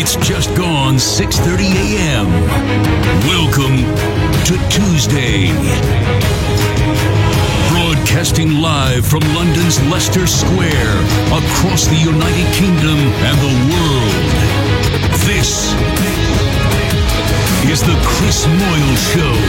It's just gone 6:30 a.m. Welcome to Tuesday. Broadcasting live from London's Leicester Square, across the United Kingdom and the world. This is the Chris Moyle Show.